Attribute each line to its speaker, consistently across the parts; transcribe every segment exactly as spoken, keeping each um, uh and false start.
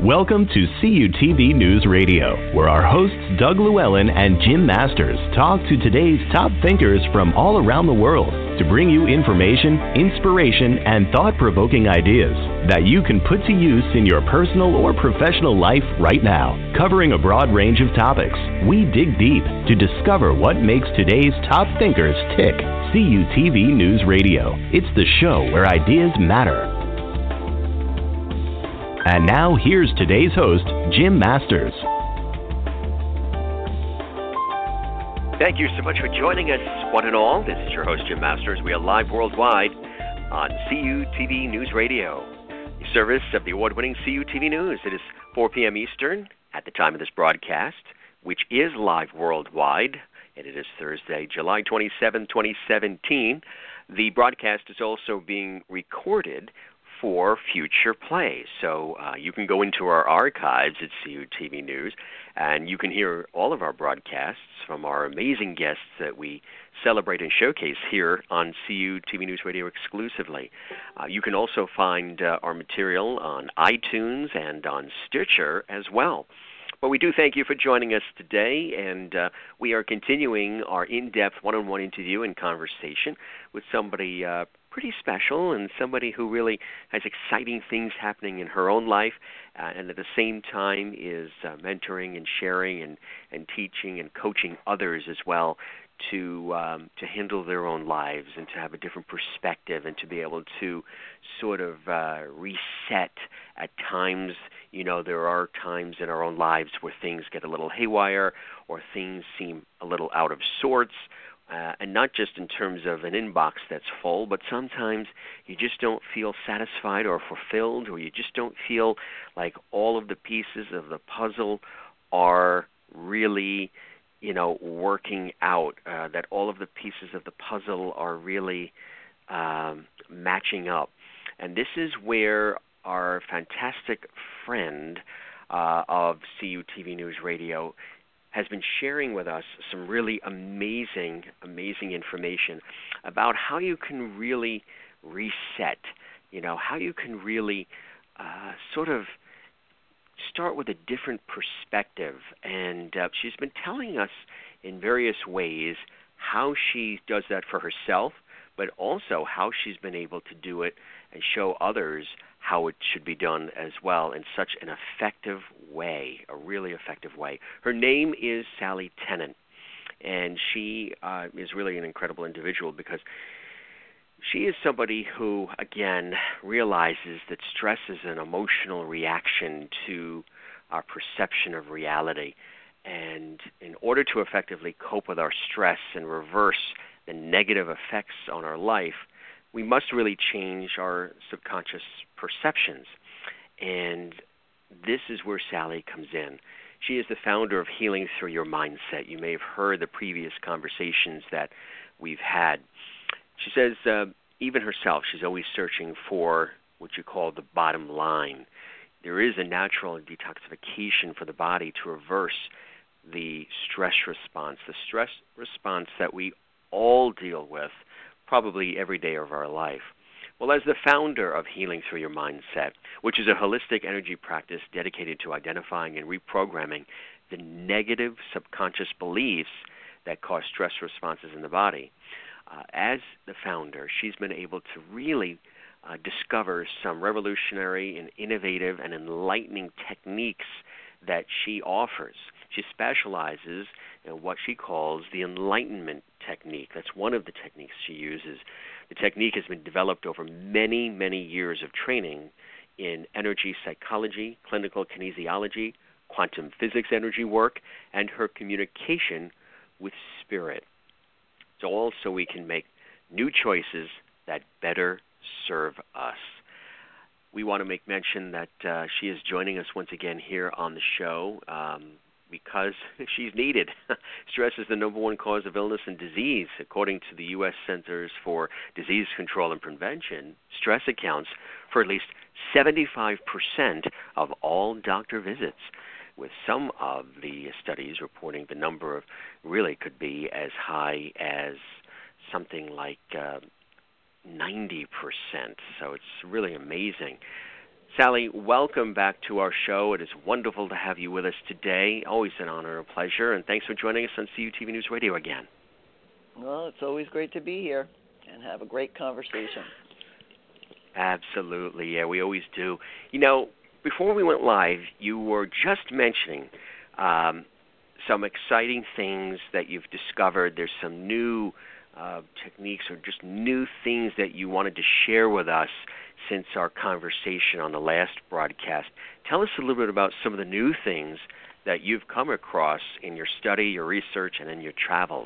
Speaker 1: Welcome to C U T V News Radio, where our hosts Doug Llewellyn and Jim Masters talk to today's top thinkers from all around the world to bring you information, inspiration, and thought-provoking ideas that you can put to use in your personal or professional life right now. Covering a broad range of topics, we dig deep to discover what makes today's top thinkers tick. C U T V News Radio. It's the show where ideas matter. And now, here's today's host, Jim Masters.
Speaker 2: Thank you so much for joining us, one and all. This is your host, Jim Masters. We are live worldwide on C U T V News Radio, the service of the award-winning C U T V News. It is four p.m. Eastern at the time of this broadcast, which is live worldwide, and it is Thursday, July twenty-seventh, twenty seventeen. The broadcast is also being recorded for future play. So uh, you can go into our archives at C U T V News, and you can hear all of our broadcasts from our amazing guests that we celebrate and showcase here on C U T V News Radio exclusively. Uh, you can also find uh, our material on iTunes and on Stitcher as well. But we do thank you for joining us today, and uh, we are continuing our in-depth one-on-one interview and conversation with somebody uh, pretty special and somebody who really has exciting things happening in her own life uh, and at the same time is uh, mentoring and sharing and, and teaching and coaching others as well to um, to handle their own lives and to have a different perspective and to be able to sort of uh, reset at times. You know, there are times in our own lives where things get a little haywire or things seem a little out of sorts. Uh, and not just in terms of an inbox that's full, but sometimes you just don't feel satisfied or fulfilled, or you just don't feel like all of the pieces of the puzzle are really, you know, working out, uh, that all of the pieces of the puzzle are really um, matching up. And this is where our fantastic friend uh, of C U T V News Radio has been sharing with us some really amazing, amazing information about how you can really reset, you know, how you can really uh, sort of start with a different perspective. And uh, she's been telling us in various ways how she does that for herself, but also how she's been able to do it and show others how it should be done as well in such an effective way, a really effective way. Her name is Sally Tennant, and she uh, is really an incredible individual because she is somebody who, again, realizes that stress is an emotional reaction to our perception of reality. And in order to effectively cope with our stress and reverse the negative effects on our life, we must really change our subconscious perceptions. And this is where Sally comes in. She is the founder of Healing Through Your Mindset. You may have heard the previous conversations that we've had. She says uh, even herself, she's always searching for what you call the bottom line. There is a natural detoxification for the body to reverse the stress response, the stress response that we all deal with probably every day of our life. Well, as the founder of Healing Through Your Mindset, which is a holistic energy practice dedicated to identifying and reprogramming the negative subconscious beliefs that cause stress responses in the body, uh, as the founder, she's been able to really uh, discover some revolutionary and innovative and enlightening techniques that she offers. She specializes in what she calls the enlightenment technique. That's one of the techniques she uses. The technique has been developed over many, many years of training in energy psychology, clinical kinesiology, quantum physics energy work, and her communication with spirit. So all so we can make new choices that better serve us. We want to make mention that uh, she is joining us once again here on the show um, because she's needed. Stress is the number one cause of illness and disease. According to the U S Centers for Disease Control and Prevention, stress accounts for at least seventy-five percent of all doctor visits, with some of the studies reporting the number of really could be as high as something like uh, ninety percent. So it's really amazing. Sally, welcome back to our show. It is wonderful to have you with us today. Always an honor and a pleasure, and thanks for joining us on C U T V News Radio again.
Speaker 3: Well, it's always great to be here and have a great conversation.
Speaker 2: Absolutely, yeah, we always do. You know, before we went live, you were just mentioning um, some exciting things that you've discovered. There's some new uh, techniques or just new things that you wanted to share with us since our conversation on the last broadcast. Tell us a little bit about some of the new things that you've come across in your study, your research, and in your travels.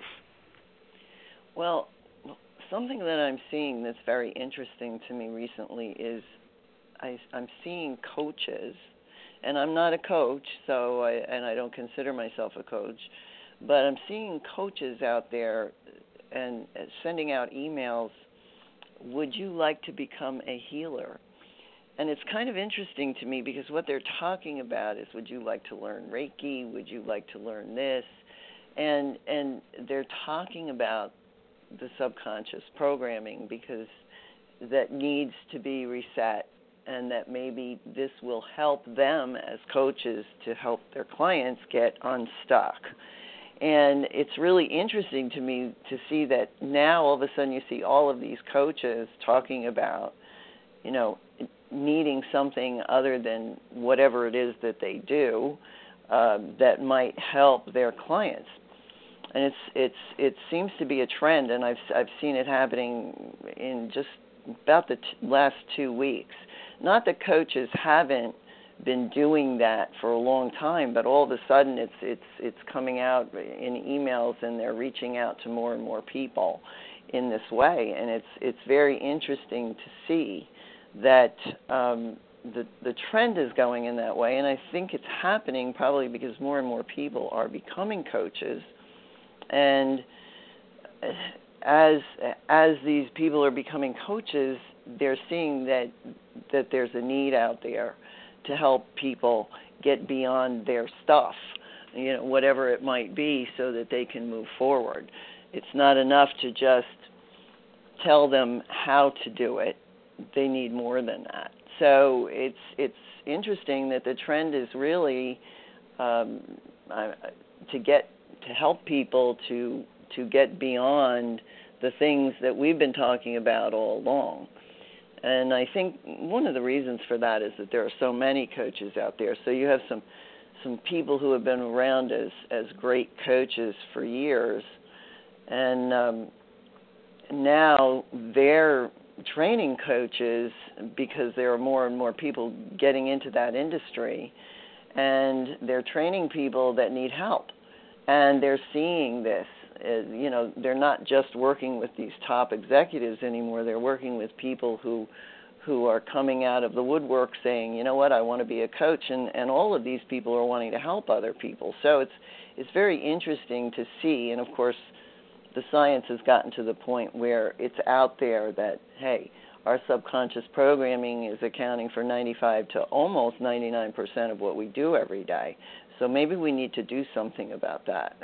Speaker 3: Well, something that I'm seeing that's very interesting to me recently is I, I'm seeing coaches, and I'm not a coach, so I, and I don't consider myself a coach, but I'm seeing coaches out there and sending out emails, would you like to become a healer? And it's kind of interesting to me because what they're talking about is, would you like to learn Reiki? Would you like to learn this? And and they're talking about the subconscious programming because that needs to be reset, and that maybe this will help them as coaches to help their clients get unstuck. And it's really interesting to me to see that now all of a sudden you see all of these coaches talking about, you know, needing something other than whatever it is that they do uh, that might help their clients. And it's it's it seems to be a trend, and I've I've seen it happening in just about the t- last two weeks. Not that coaches haven't been doing that for a long time, but all of a sudden it's it's it's coming out in emails, and they're reaching out to more and more people in this way, and it's it's very interesting to see that um, the the trend is going in that way, and I think it's happening probably because more and more people are becoming coaches, and as as these people are becoming coaches, they're seeing that that there's a need out there to help people get beyond their stuff, you know, whatever it might be, so that they can move forward. It's not enough to just tell them how to do it. They need more than that. So it's it's interesting that the trend is really um, uh, to get to help people to to get beyond the things that we've been talking about all along. And I think one of the reasons for that is that there are so many coaches out there. So you have some some people who have been around as, as great coaches for years, and um, now they're training coaches because there are more and more people getting into that industry, and they're training people that need help. And they're seeing this. Uh, you know, they're not just working with these top executives anymore. They're working with people who who are coming out of the woodwork saying, you know what, I want to be a coach. And, and all of these people are wanting to help other people. So it's it's very interesting to see. And, of course, the science has gotten to the point where it's out there that, hey, our subconscious programming is accounting for ninety-five to almost ninety-nine percent of what we do every day. So maybe we need to do something about that.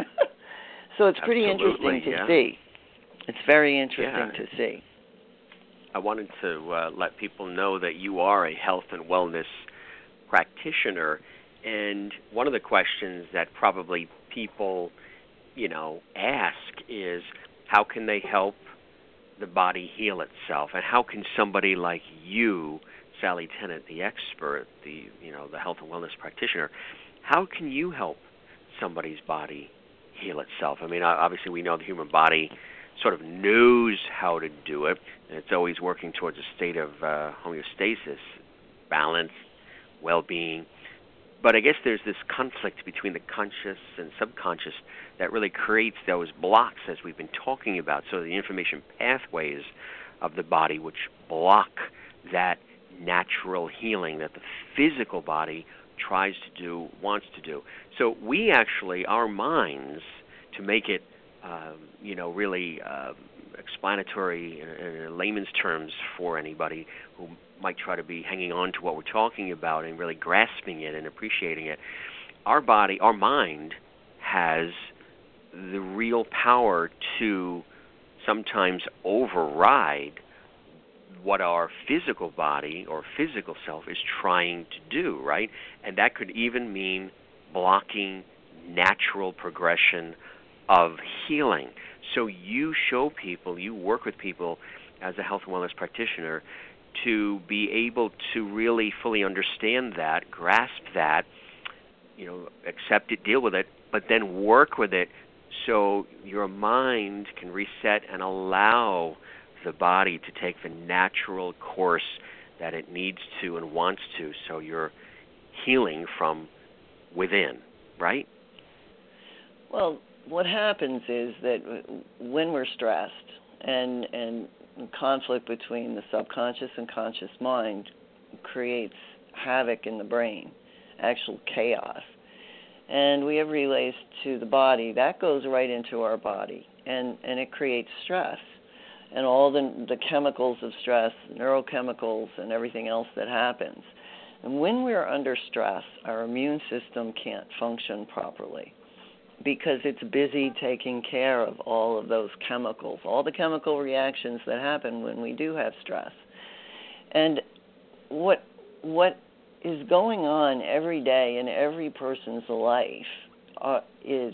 Speaker 3: So it's pretty
Speaker 2: Absolutely,
Speaker 3: interesting to
Speaker 2: yeah.
Speaker 3: see. It's very interesting
Speaker 2: yeah.
Speaker 3: to see.
Speaker 2: I wanted to uh, let people know that you are a health and wellness practitioner, and one of the questions that probably people, you know, ask is, how can they help the body heal itself, and how can somebody like you, Sally Tennant, the expert, the you know the health and wellness practitioner, how can you help somebody's body heal itself? I mean, obviously we know the human body sort of knows how to do it, and it's always working towards a state of uh, homeostasis, balance, well-being. But I guess there's this conflict between the conscious and subconscious that really creates those blocks, as we've been talking about, so the information pathways of the body which block that natural healing that the physical body tries to do, wants to do. So we actually, our minds, to make it, um, you know, really uh, explanatory in, in layman's terms for anybody who might try to be hanging on to what we're talking about and really grasping it and appreciating it, our body, our mind, has the real power to sometimes override what our physical body or physical self is trying to do, right? And that could even mean blocking natural progression of healing. So you show people, you work with people as a health and wellness practitioner to be able to really fully understand that, grasp that, you know, accept it, deal with it, but then work with it so your mind can reset and allow the body to take the natural course that it needs to and wants to, so you're healing from within, right?
Speaker 3: Well, what happens is that when we're stressed and and conflict between the subconscious and conscious mind creates havoc in the brain, actual chaos. And we have relays to the body. That goes right into our body, and, and it creates stress. And all the, the chemicals of stress, neurochemicals, and everything else that happens. And when we're under stress, our immune system can't function properly because it's busy taking care of all of those chemicals, all the chemical reactions that happen when we do have stress. And what what is going on every day in every person's life uh, is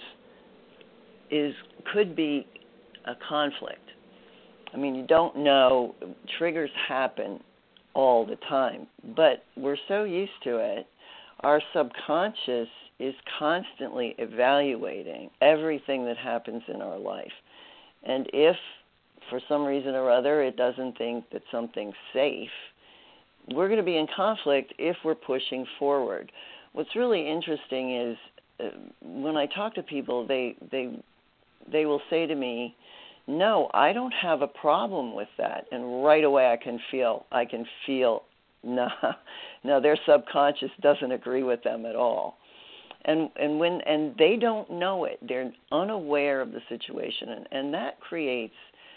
Speaker 3: is could be a conflict. I mean, you don't know, triggers happen all the time, but we're so used to it, our subconscious is constantly evaluating everything that happens in our life. And if, for some reason or other, it doesn't think that something's safe, we're going to be in conflict if we're pushing forward. What's really interesting is uh, when I talk to people, they they they will say to me, no, I don't have a problem with that. And right away I can feel, I can feel, no, no, their subconscious doesn't agree with them at all. And and when and they don't know it. They're unaware of the situation. And, and that creates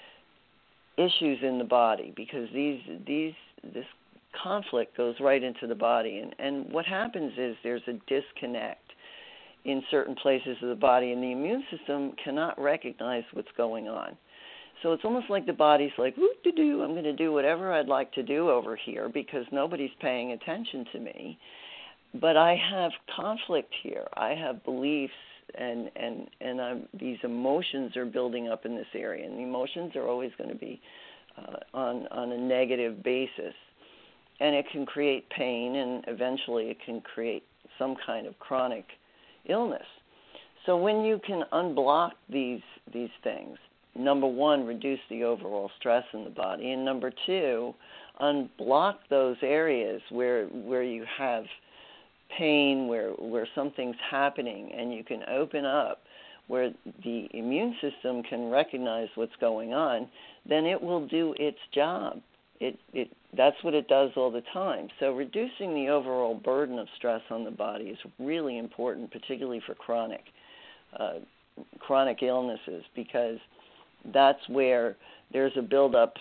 Speaker 3: issues in the body because these these this conflict goes right into the body. And, and what happens is there's a disconnect in certain places of the body, and the immune system cannot recognize what's going on. So it's almost like the body's like, whoop-de-doo, I'm going to do whatever I'd like to do over here because nobody's paying attention to me. But I have conflict here. I have beliefs, and and and I'm, these emotions are building up in this area, and the emotions are always going to be uh, on on a negative basis, and it can create pain, and eventually it can create some kind of chronic illness. So when you can unblock these these things, number one, reduce the overall stress in the body, and number two, unblock those areas where where you have pain, where where something's happening, and you can open up where the immune system can recognize what's going on, then it will do its job. It it that's what it does all the time. So reducing the overall burden of stress on the body is really important, particularly for chronic uh, chronic illnesses, because that's where there's a buildup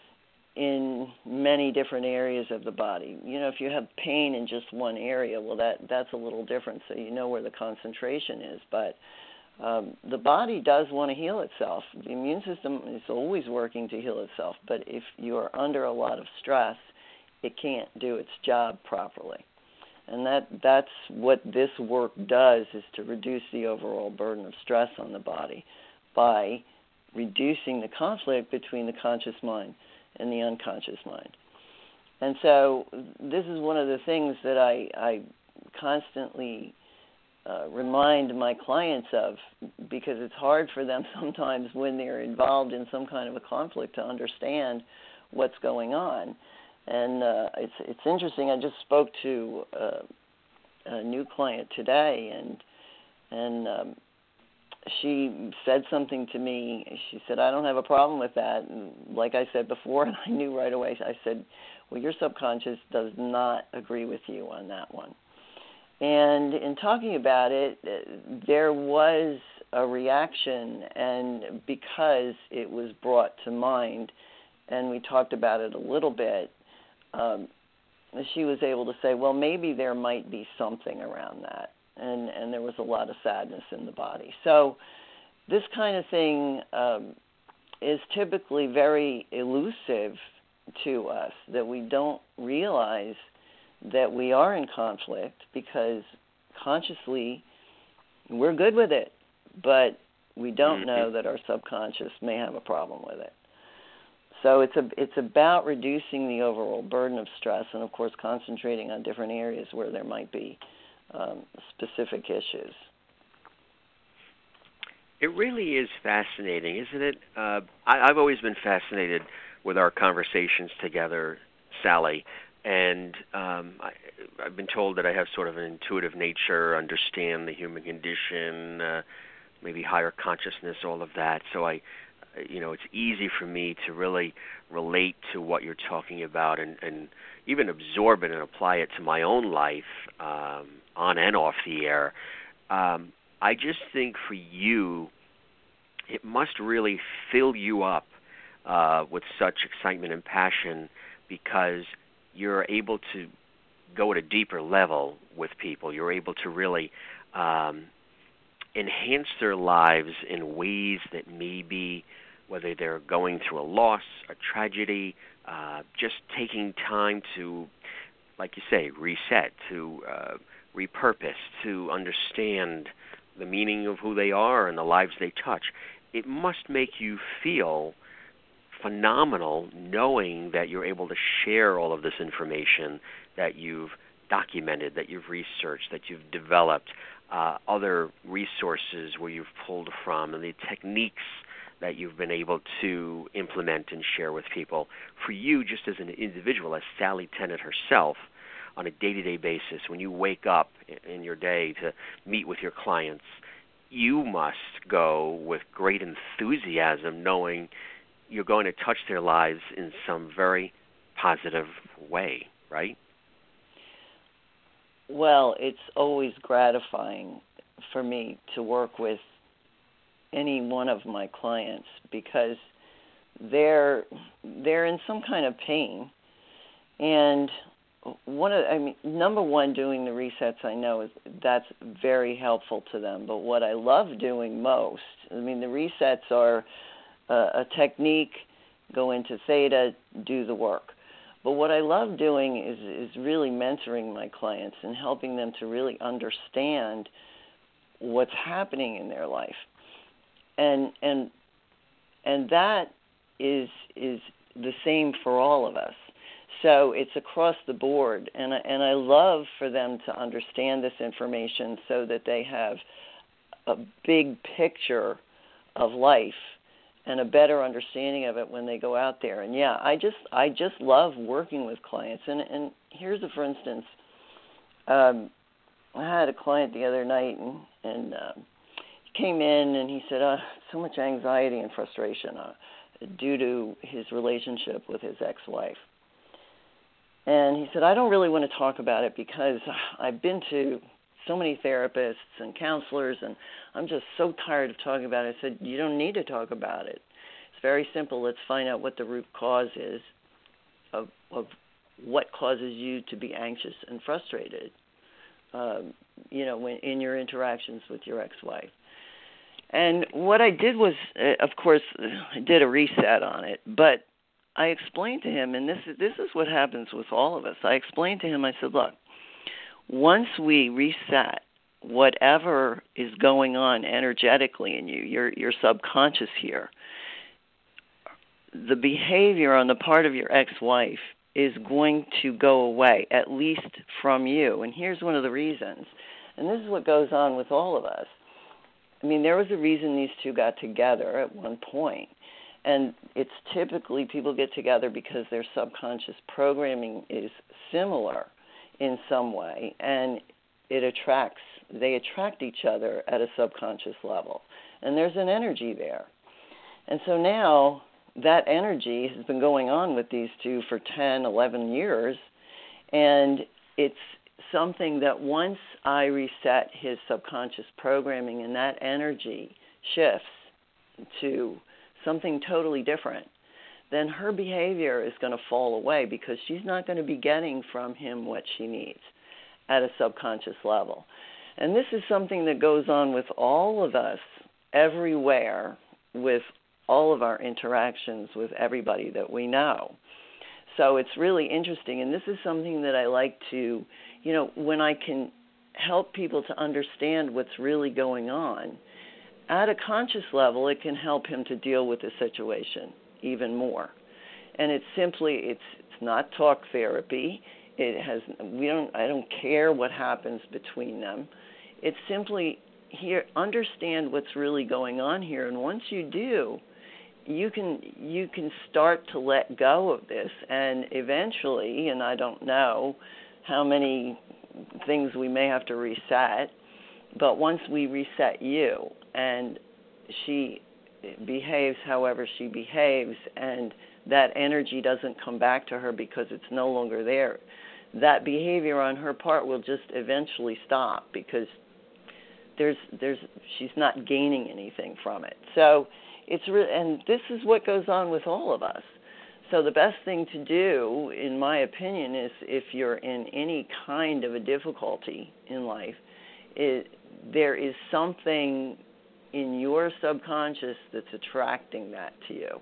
Speaker 3: in many different areas of the body. You know, if you have pain in just one area, well, that that's a little different, so you know where the concentration is. But um, the body does want to heal itself. The immune system is always working to heal itself, but if you are under a lot of stress, it can't do its job properly. And that that's what this work does, is to reduce the overall burden of stress on the body by reducing the conflict between the conscious mind and the unconscious mind. And so this is one of the things that I, I constantly uh, remind my clients of, because it's hard for them sometimes when they're involved in some kind of a conflict to understand what's going on. And uh, it's it's interesting. I just spoke to uh, a new client today, and and um, she said something to me. She said, I don't have a problem with that. And like I said before, and I knew right away, I said, well, your subconscious does not agree with you on that one. And in talking about it, there was a reaction, and because it was brought to mind, and we talked about it a little bit, um, she was able to say, well, maybe there might be something around that. And, and there was a lot of sadness in the body. So this kind of thing um, is typically very elusive to us that we don't realize that we are in conflict, because consciously we're good with it, but we don't mm-hmm. know that our subconscious may have a problem with it. So it's a, it's about reducing the overall burden of stress, and of course concentrating on different areas where there might be um, specific issues.
Speaker 2: It really is fascinating, isn't it? Uh, I, I've always been fascinated with our conversations together, Sally, and um, I, I've been told that I have sort of an intuitive nature, understand the human condition, uh, maybe higher consciousness, all of that. So I, you know, it's easy for me to really relate to what you're talking about, and, and even absorb it and apply it to my own life, um, on and off the air. Um, I just think for you, it must really fill you up uh, with such excitement and passion, because you're able to go at a deeper level with people. You're able to really um, enhance their lives in ways that maybe, whether they're going through a loss, a tragedy, uh, just taking time to, like you say, reset, to uh, repurpose, to understand the meaning of who they are and the lives they touch. It must make you feel phenomenal knowing that you're able to share all of this information that you've documented, that you've researched, that you've developed, uh, other resources where you've pulled from, and the techniques that you've been able to implement and share with people. For you, just as an individual, as Sally Tennant herself, on a day-to-day basis, when you wake up in your day to meet with your clients, you must go with great enthusiasm, knowing you're going to touch their lives in some very positive way, right?
Speaker 3: Well, it's always gratifying for me to work with any one of my clients, because they're they're in some kind of pain, and one of I mean number one, doing the resets, I know is that's very helpful to them. But what I love doing most, I mean, the resets are a, a technique. Go into theta, do the work. But what I love doing is is really mentoring my clients and helping them to really understand what's happening in their life. And and and that is is the same for all of us. So it's across the board, and I, and I love for them to understand this information so that they have a big picture of life and a better understanding of it when they go out there. And yeah, I just I just love working with clients. And and here's a for instance, um, I had a client the other night, and and uh, he came in and he said, oh, so much anxiety and frustration uh, due to his relationship with his ex-wife. And he said, I don't really want to talk about it because I've been to so many therapists and counselors, and I'm just so tired of talking about it. I said, you don't need to talk about it. It's very simple. Let's find out what the root cause is of, of what causes you to be anxious and frustrated, um, you know, when, in your interactions with your ex-wife. And what I did was, uh, of course, I did a reset on it, but I explained to him, and this is, this is what happens with all of us. I explained to him, I said, look, once we reset whatever is going on energetically in you, your your subconscious here, the behavior on the part of your ex-wife is going to go away, at least from you. And here's one of the reasons. And this is what goes on with all of us. I mean, there was a reason these two got together at one point. And it's typically people get together because their subconscious programming is similar in some way, and it attracts, they attract each other at a subconscious level. And there's an energy there. And so now that energy has been going on with these two for ten, eleven years, and it's something that once I reset his subconscious programming and that energy shifts to something totally different, then her behavior is going to fall away because she's not going to be getting from him what she needs at a subconscious level. And this is something that goes on with all of us everywhere, with all of our interactions with everybody that we know. So it's really interesting, and this is something that I like to, you know, when I can help people to understand what's really going on, at a conscious level, it can help him to deal with the situation even more. And it's simply, it's it's not talk therapy. It has, we don't, I don't care what happens between them. It's simply here, understand what's really going on here, and once you do, you can you can start to let go of this, and eventually, and I don't know how many things we may have to reset, but once we reset you and she behaves however she behaves and that energy doesn't come back to her because it's no longer there, that behavior on her part will just eventually stop because there's there's she's not gaining anything from it. So it's re- and this is what goes on with all of us. So the best thing to do, in my opinion, is if you're in any kind of a difficulty in life, it, there is something in your subconscious that's attracting that to you.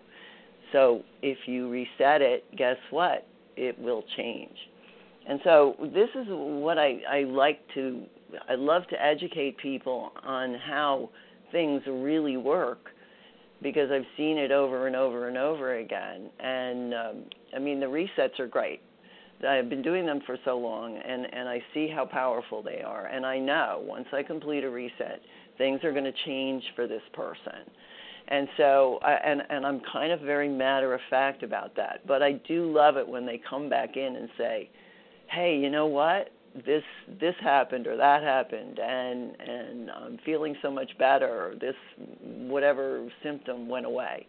Speaker 3: So if you reset it, guess what? It will change. And so this is what I, I like to, I love to educate people on how things really work, because I've seen it over and over and over again. And, um, I mean, the resets are great. I've been doing them for so long, and, and I see how powerful they are. And I know once I complete a reset, things are going to change for this person. And so, I, and, and I'm kind of very matter-of-fact about that. But I do love it when they come back in and say, hey, you know what? This this happened or that happened, and and I'm feeling so much better, or this whatever symptom went away.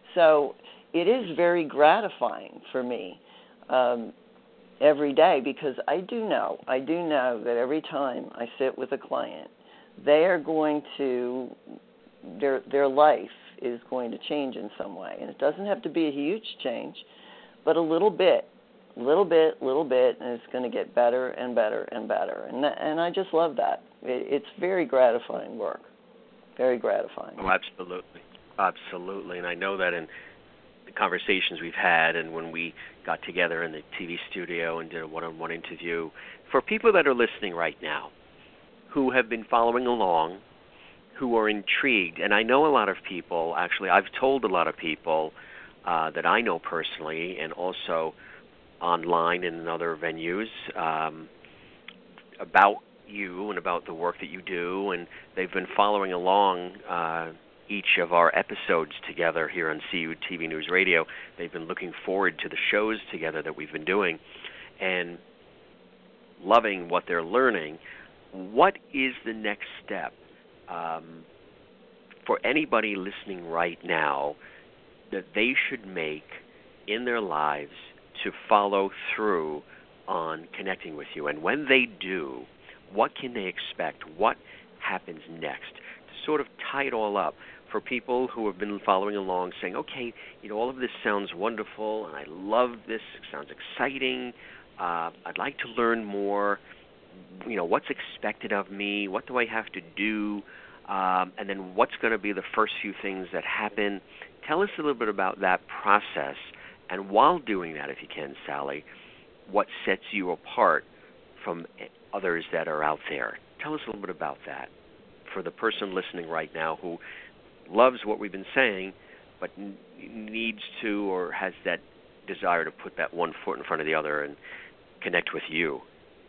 Speaker 3: So it is very gratifying for me um, every day, because I do know, I do know that every time I sit with a client, they are going to, their their life is going to change in some way. And it doesn't have to be a huge change, but a little bit. Little bit, little bit, and it's going to get better and better and better. And that, and I just love that. It, it's very gratifying work, very gratifying.
Speaker 2: Oh, absolutely, absolutely. And I know that in the conversations we've had and when we got together in the T V studio and did a one-on-one interview, for people that are listening right now who have been following along, who are intrigued, and I know a lot of people, actually I've told a lot of people uh, that I know personally and also online and in other venues um, about you and about the work that you do, and they've been following along uh, each of our episodes together here on C U T V News Radio. They've been looking forward to the shows together that we've been doing and loving what they're learning. What is the next step um, for anybody listening right now that they should make in their lives to follow through on connecting with you? And when they do, what can they expect? What happens next? To sort of tie it all up for people who have been following along, saying, okay, you know, all of this sounds wonderful, and I love this, it sounds exciting, uh, I'd like to learn more, you know, what's expected of me, what do I have to do, um, and then what's going to be the first few things that happen. Tell us a little bit about that process. And while doing that, if you can, Sally, what sets you apart from others that are out there? Tell us a little bit about that for the person listening right now who loves what we've been saying but needs to or has that desire to put that one foot in front of the other and connect with you.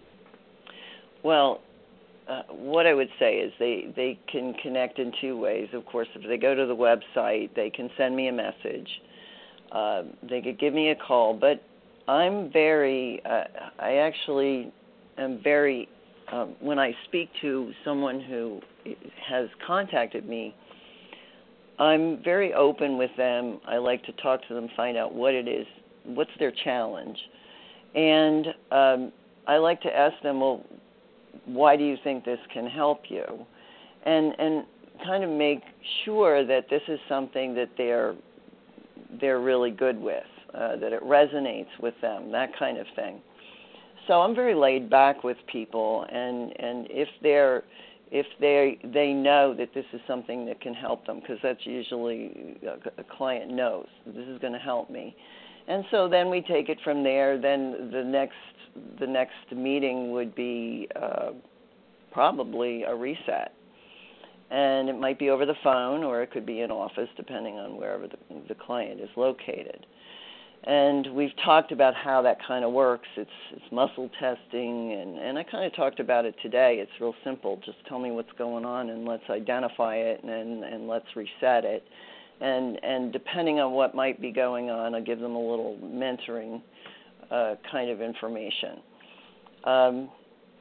Speaker 3: Well, uh, what I would say is they, they can connect in two ways. Of course, if they go to the website, they can send me a message. Uh, they could give me a call, but I'm very, uh, I actually am very, um, when I speak to someone who has contacted me, I'm very open with them. I like to talk to them, find out what it is, what's their challenge. And um, I like to ask them, well, why do you think this can help you? And, and kind of make sure that this is something that they're they're really good with, uh, that it resonates with them, that kind of thing. So I'm very laid back with people, and, and if they're if they they know that this is something that can help them, because that's usually a, a client knows this is going to help me, And so then we take it from there. Then the next the next meeting would be uh, probably a reset. And it might be over the phone, or it could be in office, depending on wherever the, the client is located. And we've talked about how that kind of works. It's, it's muscle testing, and, and I kind of talked about it today. It's real simple. Just tell me what's going on, and let's identify it, and, and let's reset it. And, and depending on what might be going on, I'll give them a little mentoring uh, kind of information. Um,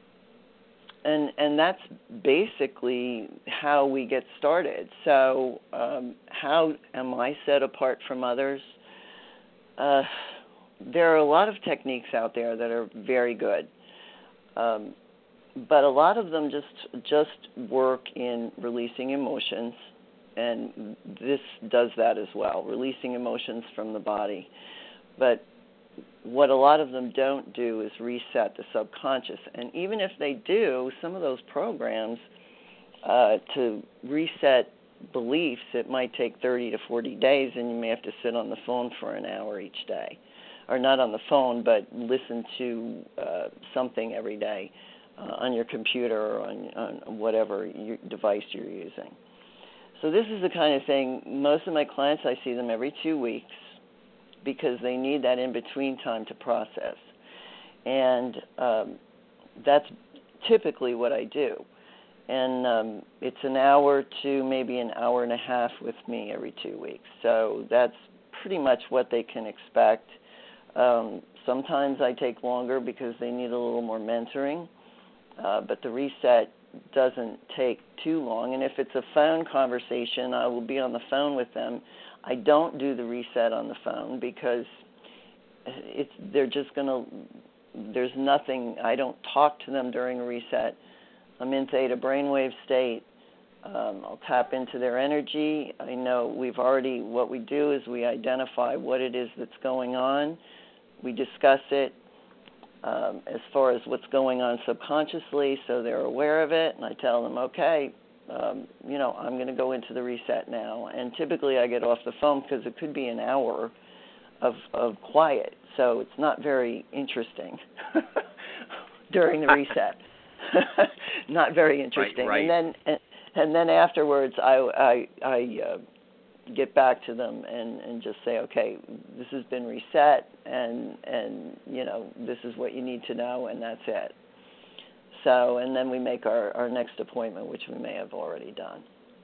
Speaker 3: And and that's basically how we get started. So um, how am I set apart from others? Uh, there are a lot of techniques out there that are very good, um, but a lot of them just just work in releasing emotions, and this does that as well, releasing emotions from the body. But what a lot of them don't do is reset the subconscious. And even if they do, some of those programs uh, to reset beliefs, it might take thirty to forty days, and you may have to sit on the phone for an hour each day. Or not on the phone, but listen to uh, something every day uh, on your computer or on, on whatever your device you're using. So this is the kind of thing, most of my clients, I see them every two weeks. Because they need that in-between time to process. And um, that's typically what I do. And um, it's an hour to maybe an hour and a half with me every two weeks. So that's pretty much what they can expect. Um, sometimes I take longer because they need a little more mentoring, uh, but the reset doesn't take too long. And if it's a phone conversation, I will be on the phone with them. I don't do the reset on the phone because it's they're just going to, there's nothing, I don't talk to them during a reset. I'm in theta brainwave state. Um, I'll tap into their energy. I know we've already, what we do is we identify what it is that's going on. We discuss it um, as far as what's going on subconsciously, so they're aware of it, and I tell them, okay, Um, you know, I'm going to go into the reset now. And typically I get off the phone because it could be an hour of, of quiet. So it's not very interesting during the reset. Not very interesting.
Speaker 2: Right, right.
Speaker 3: And then and, and then afterwards I, I, I uh, get back to them and, and just say, okay, this has been reset, and, and, you know, this is what you need to know, and that's it. So, and then we make our, our next appointment, which we may have already done.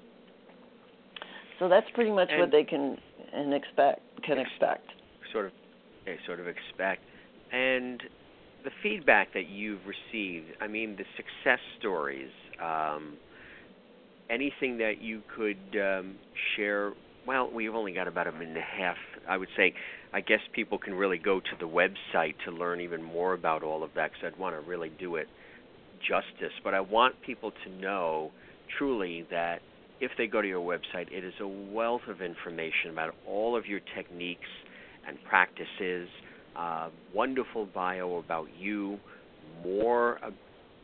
Speaker 3: So that's pretty much
Speaker 2: and
Speaker 3: what they can and expect can ex- expect.
Speaker 2: Sort of, they sort of expect, and the feedback that you've received. I mean, the success stories. Um, anything that you could um, share? Well, we've only got about a minute and a half. I would say, I guess people can really go to the website to learn even more about all of that, because I'd want to really do it justice. But I want people to know truly that if they go to your website, it is a wealth of information about all of your techniques and practices, uh, wonderful bio about you, more uh,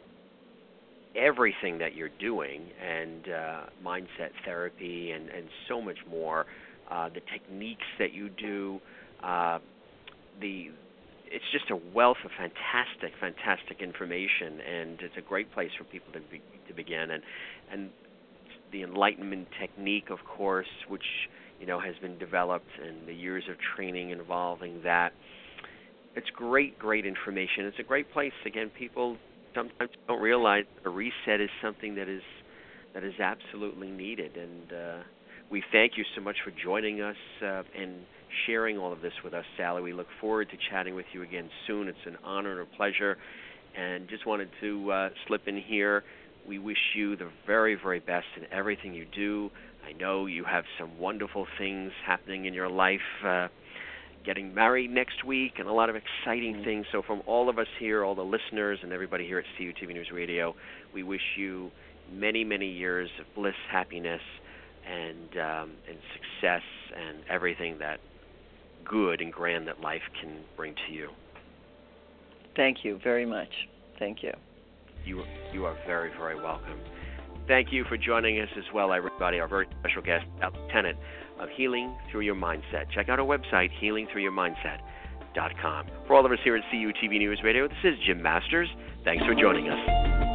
Speaker 2: everything that you're doing, and uh, mindset therapy, and, and so much more, uh, the techniques that you do, uh, the it's just a wealth of fantastic, fantastic information, and it's a great place for people to be, to begin. And and the enlightenment technique, of course, which you know has been developed, and the years of training involving that. It's great, great information. It's a great place. Again, people sometimes don't realize a reset is something that is that is absolutely needed. And uh, we thank you so much for joining us uh, and sharing all of this with us, Sally. We look forward to chatting with you again soon. It's an honor and a pleasure. And just wanted to uh, slip in here. We wish you the very, very best in everything you do. I know you have some wonderful things happening in your life, uh, getting married next week, and a lot of exciting things. So from all of us here, all the listeners, and everybody here at C U T V News Radio, we wish you many, many years of bliss, happiness, and um, and success, and everything that good and grand that life can bring to you.
Speaker 3: Thank you very much. Thank you.
Speaker 2: You you are very, very welcome. Thank you for joining us as well, everybody. Our very special guest, Lieutenant of healing through your mindset. Check out our website, healing through your mindset dot com. For all of us here at C U T V News Radio, this is Jim Masters. Thanks for joining us.